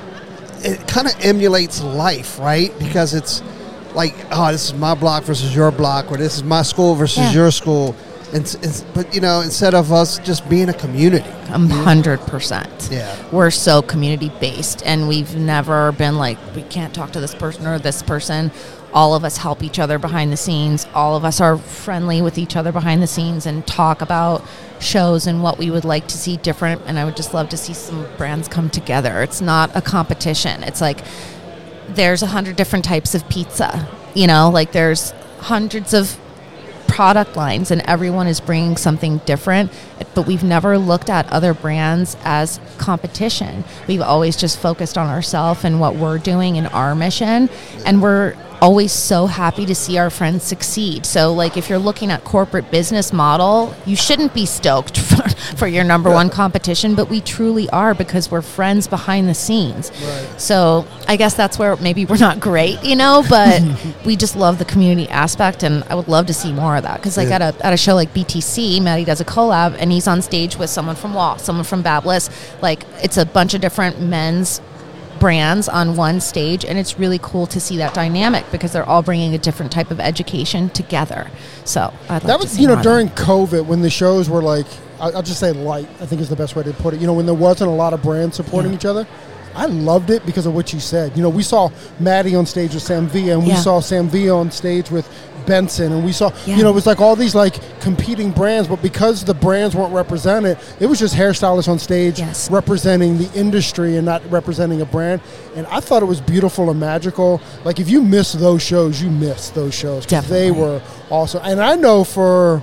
it kind of emulates life, right? Because it's like, oh, this is my block versus your block, or this is my school versus Yeah. your school. And, s- it's, but, you know, instead of us just being a community. A hundred percent. Yeah. We're so community based, and we've never been like, we can't talk to this person or this person. All of us help each other behind the scenes. All of us are friendly with each other behind the scenes and talk about shows and what we would like to see different. And I would just love to see some brands come together. It's not a competition. It's like there's a hundred different types of pizza, you know, like there's hundreds of product lines, and everyone is bringing something different, but we've never looked at other brands as competition. We've always just focused on ourselves and what we're doing and our mission, and we're always so happy to see our friends succeed. So like if you're looking at corporate business model, you shouldn't be stoked for, for your number one competition, but we truly are, because we're friends behind the scenes. Right. So I guess that's where maybe we're not great, you know, but we just love the community aspect, and I would love to see more of that. Because like Yeah. at a at a show like B T C, Maddie does a collab, and he's on stage with someone from Wall, someone from Bablis. Like it's a bunch of different men's brands on one stage, and it's really cool to see that dynamic, because they're all bringing a different type of education together. So I'd love That to was, see you know, more of during that. COVID when the shows were like, I'll I'll just say light, I think is the best way to put it. You know, when there wasn't a lot of brands supporting Yeah. each other, I loved it because of what you said. You know, we saw Maddie on stage with Sam Villa, and we Yeah. saw Sam Villa on stage with Benson, and we saw, Yeah. you know, it was like all these like competing brands, but because the brands weren't represented, it was just hairstylists on stage Yes. representing the industry and not representing a brand. And I thought it was beautiful and magical. Like if you miss those shows, you miss those shows, because they Definitely. were awesome. And I know for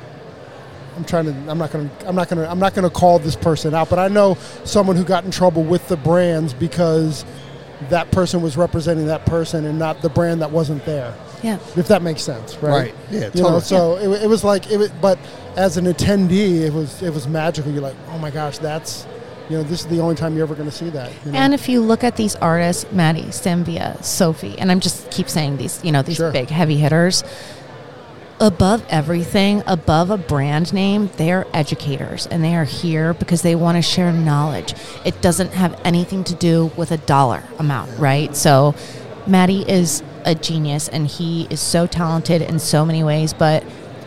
I'm trying to. I'm not going to. I'm not going to. I'm not going to call this person out, but I know someone who got in trouble with the brands because that person was representing that person and not the brand that wasn't there. Yeah. If that makes sense, right? Right. Yeah, You know, totally. so it, it was like it. Was, but as an attendee, it was it was magical. You're like, oh my gosh, that's. You know, this is the only time you're ever going to see that. You know? And if you look at these artists, Maddie, Samvia, Sophie, and I'm just keep saying these, you know, these Sure. big heavy hitters, above everything, above a brand name, they are educators, and they are here because they want to share knowledge. It doesn't have anything to do with a dollar amount, right? So Maddie is a genius, and he is so talented in so many ways, but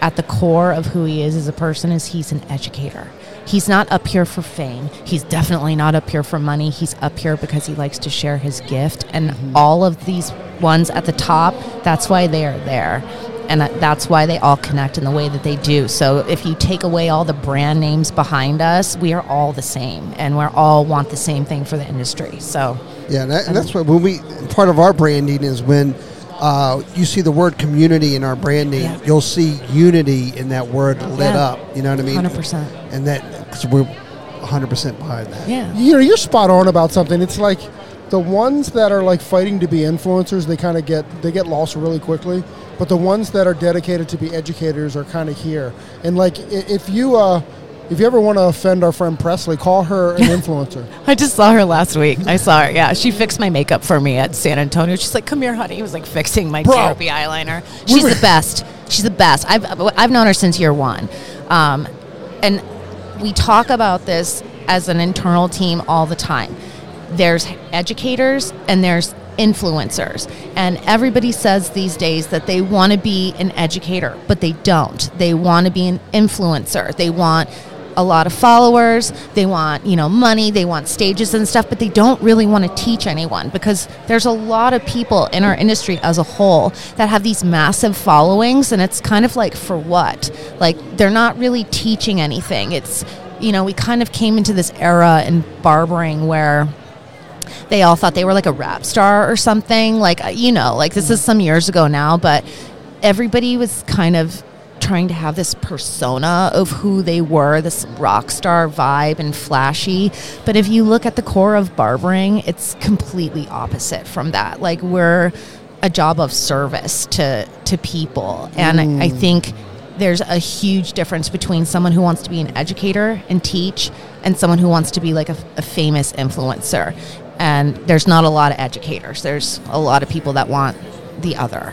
at the core of who he is as a person is he's an educator. He's not up here for fame. He's definitely not up here for money. He's up here because he likes to share his gift. And mm-hmm. all of these ones at the top, that's why they are there. And that's why they all connect in the way that they do. So if you take away all the brand names behind us, we are all the same. And we all want the same thing for the industry. So yeah, and, that, and that's what when we, part of our branding is when Uh, you see the word community in our branding, yeah. you'll see unity in that word lit yeah. up. You know what I mean? one hundred percent. And that, because we're one hundred percent behind that. Yeah. You know, you're spot on about something. It's like the ones that are like fighting to be influencers, they kind of get, they get lost really quickly. But the ones that are dedicated to be educators are kind of here. And like, if you, uh, if you ever want to offend our friend Presley, call her an influencer. I just saw her last week. I saw her. Yeah, she fixed my makeup for me at San Antonio. She's like, "Come here, honey." He was like fixing my Bro. therapy eyeliner. She's the best. She's the best. I've I've known her since year one, um, and we talk about this as an internal team all the time. There's educators and there's influencers, and everybody says these days that they want to be an educator, but they don't. They want to be an influencer. They want a lot of followers, they want, you know, money, they want stages and stuff, but they don't really want to teach anyone, because there's a lot of people in our industry as a whole that have these massive followings, and it's kind of like, for what? Like, they're not really teaching anything. It's, you know, we kind of came into this era in barbering where they all thought they were like a rap star or something, like, you know, like this is some years ago now, but everybody was kind of trying to have this persona of who they were, this rock star vibe and flashy. But if you look at the core of barbering, it's completely opposite from that. Like, we're a job of service to to people. And mm. I, I think there's a huge difference between someone who wants to be an educator and teach and someone who wants to be like a, a famous influencer. And there's not a lot of educators. There's a lot of people that want the other.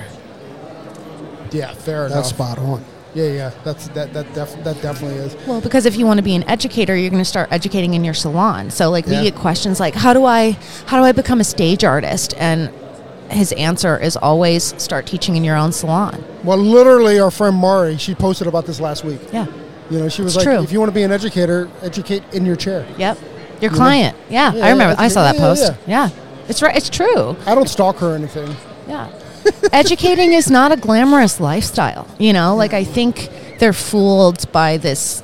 Yeah, fair enough. That's spot on. Yeah, yeah, that's that that def- that definitely is. Well, because if you want to be an educator, you're going to start educating in your salon. So, like, Yeah. we get questions like, "How do I, how do I become a stage artist?" And his answer is always start teaching in your own salon. Well, literally, our friend Mari, she posted about this last week. Yeah. You know, she was It's like, true. "If you want to be an educator, educate in your chair." Yep. Your You client. Yeah, Yeah, I remember. yeah, I saw that yeah, post. yeah. Yeah. It's right. It's true. I don't stalk her or anything. Yeah. Educating is not a glamorous lifestyle. You know, like, I think they're fooled by this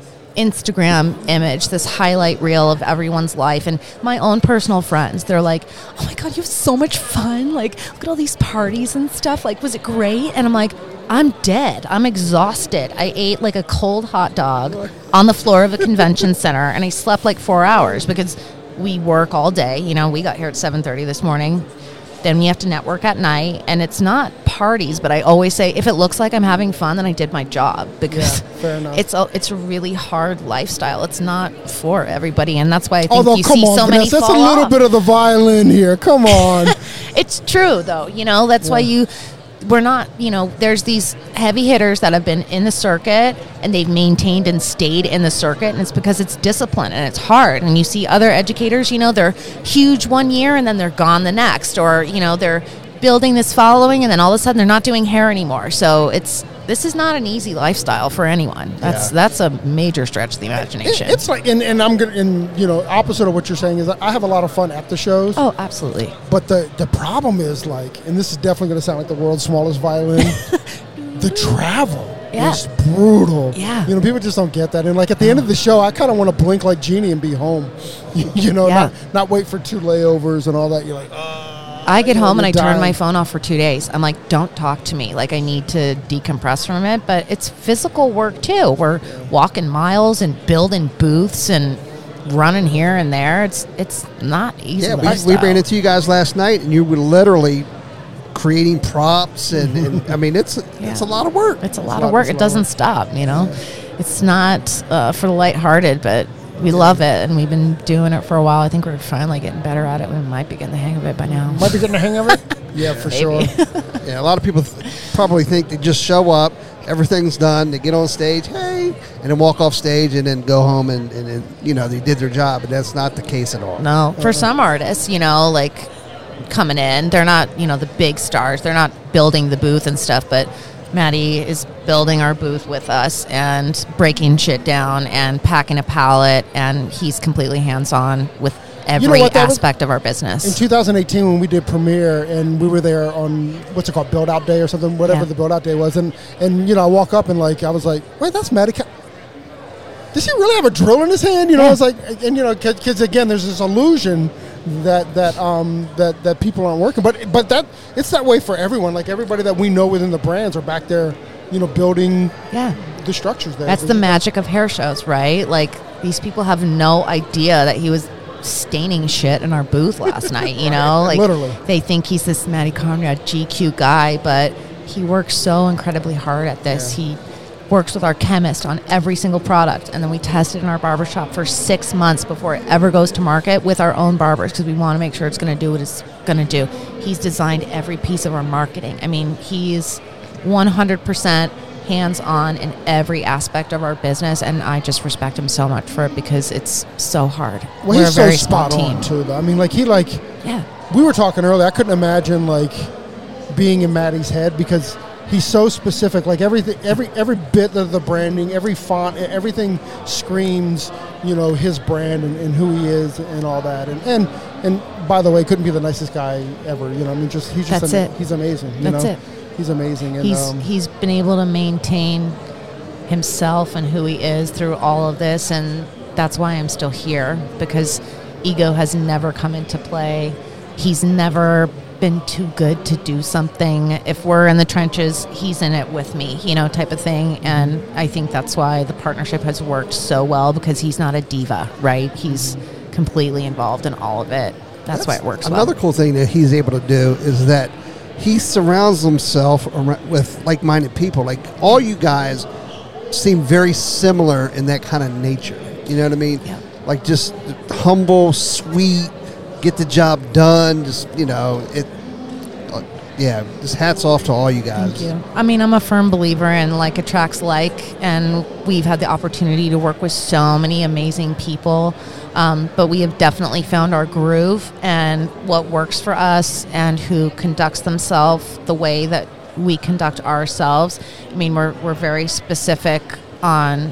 Instagram image, this highlight reel of everyone's life. And my own personal friends, they're like, "Oh my God, you have so much fun. Like, look at all these parties and stuff. Like, was it great?" And I'm like, I'm dead. I'm exhausted. I ate like a cold hot dog on the floor of a convention center, and I slept like four hours because we work all day. You know, we got here at seven thirty this morning. Then we have to network at night, and it's not parties, but I always say, if it looks like I'm having fun, then I did my job, because Yeah, fair enough. it's a, it's a really hard lifestyle. It's not for everybody, and that's why I think Although, you come see on, so many Vanessa, that's fall a little off. bit of the violin here. Come on. It's true, though. You know, that's why you, we're not, you know, there's these heavy hitters that have been in the circuit and they've maintained and stayed in the circuit, and it's because it's discipline and it's hard. And you see other educators, you know, they're huge one year and then they're gone the next, or, you know, they're building this following and then all of a sudden they're not doing hair anymore. So it's, this is not an easy lifestyle for anyone. That's Yeah. that's a major stretch of the imagination. It- it's like, and, and I'm gonna, and you know, opposite of what you're saying is, I have a lot of fun at the shows. oh, absolutely. But the the problem is, like, and this is definitely going to sound like the world's smallest violin. The travel Yeah. is brutal. Yeah. You know, people just don't get that. And like at the end of the show, I kind of want to blink like Genie and be home. You know, Yeah. not not wait for two layovers and all that. You're like, oh. I get you know, home and I you're turn dying. my phone off for two days. I'm like, don't talk to me. Like, I need to decompress from it. But it's physical work, too. We're walking miles and building booths and running here and there. It's it's not easy. Yeah, we, lifestyle. we ran into you guys last night, and you were literally creating props, and, and I mean, it's Yeah. it's a lot of work. It's a lot a of lot- work. it's a It lot of doesn't stop, you know. It's not uh, for the lighthearted, but we love it, and we've been doing it for a while. I think we're finally getting better at it. We might be getting the hang of it by now. Might be getting the hang of it. Yeah, for Maybe. sure. Yeah, a lot of people th- probably think they just show up, everything's done, they get on stage, hey, and then walk off stage and then go home and, and, and you know, they did their job, but that's not the case at all. No, for some artists, you know, like coming in, they're not, you know, the big stars. They're not building the booth and stuff, but Maddie is building our booth with us and breaking shit down and packing a pallet, and he's completely hands-on with every You know what, that was- aspect of our business. In two thousand eighteen, when we did Premiere, and we were there on what's it called, Build Out Day or something, whatever Yeah. the Build Out Day was, and and you know, I walk up and like I was like, wait, that's Maddie. Ca- Does he really have a drill in his hand? You know, Yeah. I was like, and you know, because again, there's this illusion that that um that that people aren't working, but but that it's that way for everyone. Like everybody that we know within the brands are back there, you know, building yeah. the structures there. That's the magic of hair shows, right? Like, these people have no idea that he was staining shit in our booth last night, you know? Like, Literally. they think he's this Matty Conrad G Q guy, but he works so incredibly hard at this. Yeah. He works with our chemist on every single product, and then we test it in our barbershop for six months before it ever goes to market with our own barbers, because we want to make sure it's going to do what it's going to do. He's designed every piece of our marketing. I mean, he's one hundred percent hands-on in every aspect of our business, and I just respect him so much for it because it's so hard. Well, We're he's a so very small spot team. on too, though. I mean, like he like Yeah. we were talking earlier. I couldn't imagine like being in Maddie's head because he's so specific. Like everything, every every bit of the branding, every font, everything screams, you know, his brand and, and who he is and all that. And and and by the way, couldn't be the nicest guy ever. You know, I mean, just he's just That's am- it. he's amazing. You That's know? it. He's amazing. And, He's um, he's been able to maintain himself and who he is through all of this, and that's why I'm still here, because ego has never come into play. He's never been too good to do something. If we're in the trenches, he's in it with me, you know, type of thing. And I think that's why the partnership has worked so well, because he's not a diva, right? He's completely involved in all of it. That's, why it works Another well. cool thing that he's able to do is that he surrounds himself ar- with like-minded people. Like, all you guys seem very similar in that kind of nature. You know what I mean? Yeah. Like, just humble, sweet, get the job done. Just, you know, it. Uh, yeah, just hats off to all you guys. Thank you. I mean, I'm a firm believer in like attracts like, and we've had the opportunity to work with so many amazing people, um, but we have definitely found our groove and what works for us and who conducts themselves the way that we conduct ourselves. I mean, we're, we're very specific on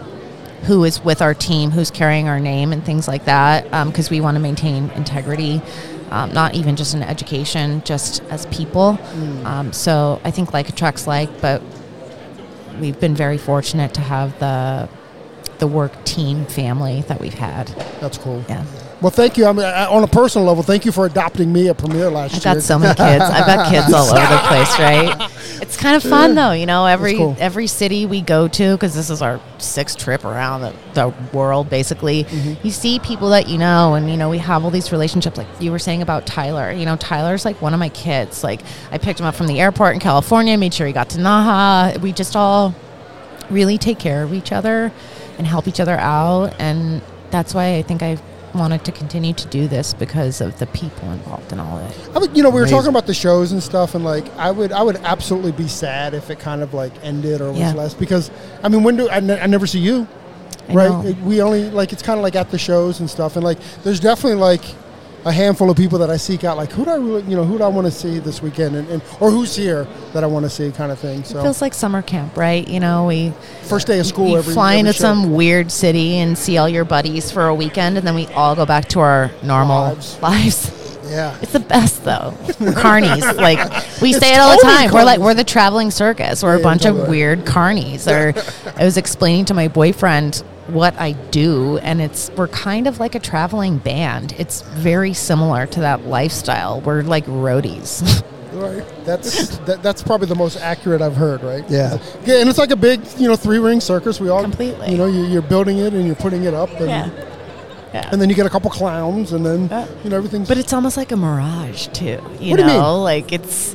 who is with our team, who's carrying our name and things like that, because we want to maintain integrity. Um, not even just in education, just as people. Mm. Um, so I think like attracts like, but we've been very fortunate to have the the work team family that we've had. That's cool. Yeah, Well, thank you. I mean, I- on a personal level, thank you for adopting me at Premiere last I've year. got so many kids. I've got kids all over the place, right? It's kind of fun though, you know. Every cool. every city we go to, because this is our sixth trip around the, the world, basically. Mm-hmm. You see people that you know, and you know we have all these relationships. Like you were saying about Tyler, you know, Tyler's like one of my kids. Like I picked him up from the airport in California, made sure he got to Naha. We just all really take care of each other and help each other out, and that's why I think I wanted to continue to do this, because of the people involved in all of it. I would, you know, we were Amazing. talking about the shows and stuff, and like, I would, I would absolutely be sad if it kind of like ended or was Yeah. less, because, I mean, when do I, ne- I never see you, I right? know. It- we only like it's kind of like at the shows and stuff, and like, there's definitely like a handful of people that I seek out, like who do I really, you know, who do I want to see this weekend, and, and or who's here that I want to see, kind of thing. So It feels like summer camp, right? You know, we first day of school, you every fly every into show. some weird city and see all your buddies for a weekend, and then we all go back to our normal Lives. lives. Yeah. It's the best though. We're carnies. Like we It's say it all the totally time. We're like carnies. we're the traveling circus. We're Yeah, a bunch totally. of weird carnies. Or I was explaining to my boyfriend what I do, and it's we're kind of like a traveling band. It's very similar to that lifestyle. We're like roadies. Right. That's that, that's probably the most accurate I've heard, right? Yeah. Yeah, and it's like a big, you know, three ring circus. We all Completely. You know, you, you're building it and you're putting it up, and, yeah. Yeah. and then you get a couple clowns, and then Yeah. you know everything's. But it's almost like a mirage too. You What do know, you mean? like it's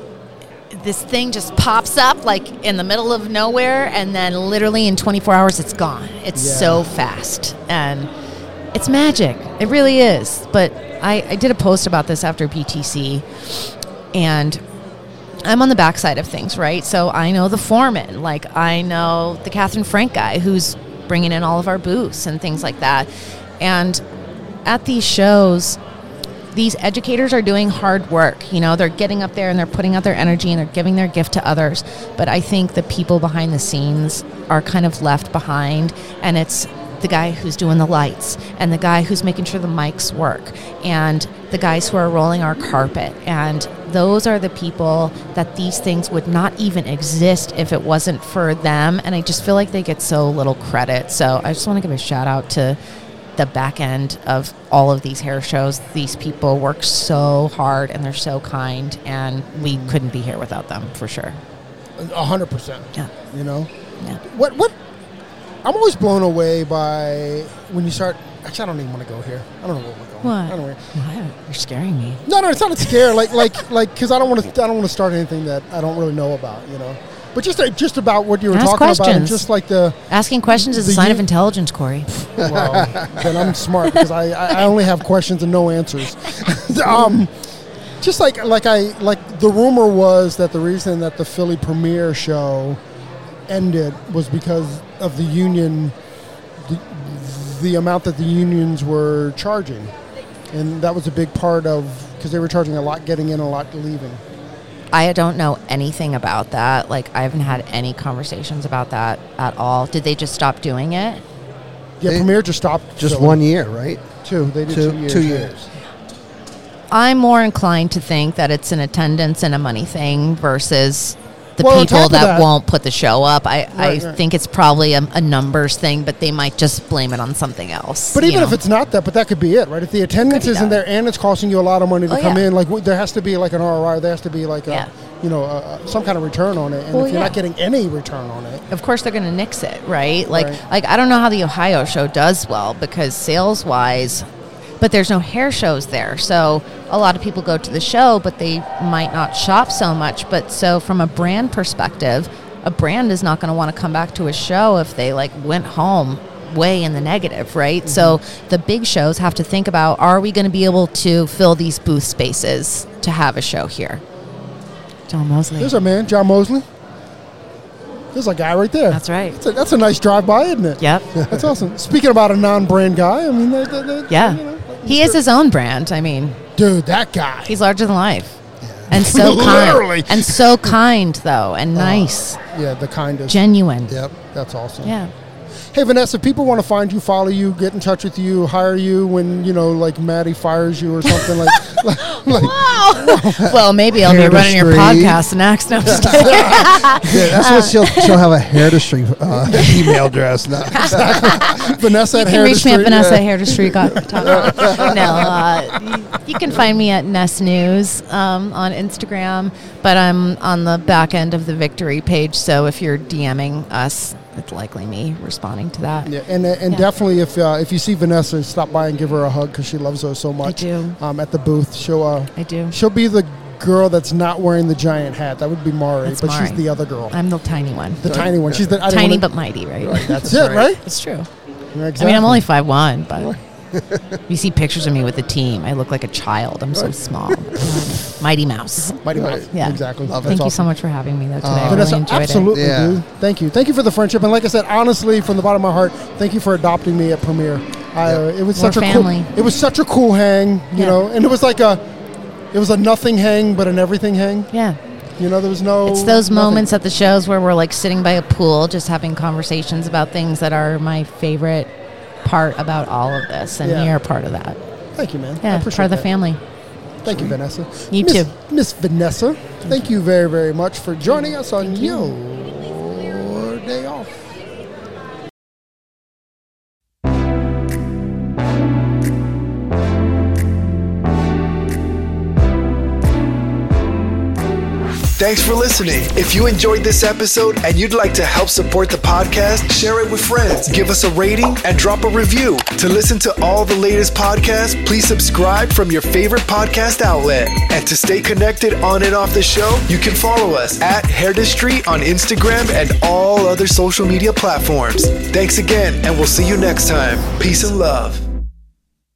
this thing just pops up like in the middle of nowhere, and then literally in twenty-four hours it's gone. It's Yeah. so fast, and it's magic. It really is. But I, I did a post about this after B T C, and I'm on the backside of things, right? So I know the foreman, like I know the Catherine Frank guy who's bringing in all of our booths and things like that. And at these shows, these educators are doing hard work. You know, they're getting up there and they're putting out their energy and they're giving their gift to others. But I think the people behind the scenes are kind of left behind, and it's the guy who's doing the lights and the guy who's making sure the mics work and the guys who are rolling our carpet. And those are the people that these things would not even exist if it wasn't for them. And I just feel like they get so little credit. So I just want to give a shout out to the back end of all of these hair shows. These people work so hard and they're so kind, and we couldn't be here without them for sure. A hundred percent. Yeah. You know? Yeah. What, what, I'm always blown away by when you start. Actually, I don't even want to go here. I don't know where we're going. What? I don't know where. What? You're scaring me. No, no, it's not a scare. Like, like, like, because I don't want to. I don't want to start anything that I don't really know about. You know, but just, uh, just about what you were Ask talking about, and questions. just like the. Asking questions is a The sign u- of intelligence, Corey. Well, then I'm smart because I, I, I only have questions and no answers. um, just like, like I, like the rumor was that the reason that the Philly premiere show ended was because of the union, the, the amount that the unions were charging. And that was a big part of, because they were charging a lot getting in, a lot leaving. I don't know anything about that. Like, I haven't had any conversations about that at all. Did they just stop doing it? Yeah, They- premiere just stopped. Just Philly. one year, right? Two. They did Two- two, years. two yeah. years. I'm more inclined to think that it's an attendance and a money thing versus the Well, on people top of that, that- won't put the show up. I, I Right, right. think it's probably a, a numbers thing, but they might just blame it on something else. But you even know? if it's not that, but that could be it, right? If the attendance Could be isn't that. there and it's costing you a lot of money to Oh, come yeah. in, like w- there has to be like an R O I, there has to be like a, Yeah. you know, a, a- some kind of return on it. And Well, if you're not yeah. getting any return on it, of course they're going to nix it, right? Like, Right. like I don't know how the Ohio show does well because sales wise, but there's no hair shows there. So a lot of people go to the show, but they might not shop so much. But so from a brand perspective, a brand is not going to want to come back to a show if they like went home way in the negative, right? Mm-hmm. So the big shows have to think about, are we going to be able to fill these booth spaces to have a show here? John Mosley. there's a man, John Mosley. There's a guy right there. That's right. That's a, that's a nice drive-by, isn't it? Yep. That's awesome. Speaking about a non-brand guy, I mean, they, they, they, Yeah. you know, He is his own brand. I mean, dude, that guy. he's larger than life. And so Literally. kind. And so kind, though, and nice. Yeah, the kindest. Genuine. Yep. That's awesome. Yeah. Hey, Vanessa, if people want to find you, follow you, get in touch with you, hire you when, you know, like Maddie fires you or something like, like, like Wow. Well, maybe I'll be Hair running your industry. podcast next. No, I'm just kidding. Yeah, that's what she'll she'll have a hair industry uh, email address now. Vanessa You at can Hair reach me at Industry, Vanessa yeah. at hair industry dot com. No, uh, you, you can find me at Ness News um, on Instagram, but I'm on the back end of the Victory page. So if you're DMing us, it's likely me responding to that. Yeah, and and Yeah. definitely if uh, if you see Vanessa, stop by and give her a hug because she loves her so much. do. Um, at the booth, she'll uh, I do. she'll be the girl that's not wearing the giant hat. That would be Mari, That's but she's Mari. the other girl, I'm the tiny one. the tiny one. She's the I didn't Tiny wanna- but mighty, right? That's it, right? It's true. Yeah, I mean, I'm only exactly. five one, but you see pictures of me with the team. I look like a child. I'm so small. Mighty Mouse. Mighty Right. Mouse. Yeah. Exactly. Love it. Thank That's you so awesome. much for having me, though, today. Uh, I Vanessa, really enjoyed absolutely, Yeah. dude. Thank you. Thank you for the friendship. And like I said, honestly, from the bottom of my heart, thank you for adopting me at Premiere. I, uh, it was We're such a family. cool. It was such a cool hang, you Yeah. know, and it was like a, it was a nothing hang, but an everything hang. it. Yeah. You know, there was no. It's those nothing. moments at the shows where we're like sitting by a pool, just having conversations about things that are my favorite part about all of this. And Yeah. you're a part of that. Thank you, man. I Yeah. appreciate Part of the that. family. Thank you, Vanessa. You Miss, too. Miss Vanessa. Thank you very, very much for joining us on Thank you. your day off. Thanks for listening. If you enjoyed this episode and you'd like to help support the podcast, share it with friends, give us a rating, and drop a review. To listen to all the latest podcasts, please subscribe from your favorite podcast outlet. And to stay connected on and off the show, you can follow us at Hairindustry on Instagram and all other social media platforms. Thanks again, and we'll see you next time. Peace and love.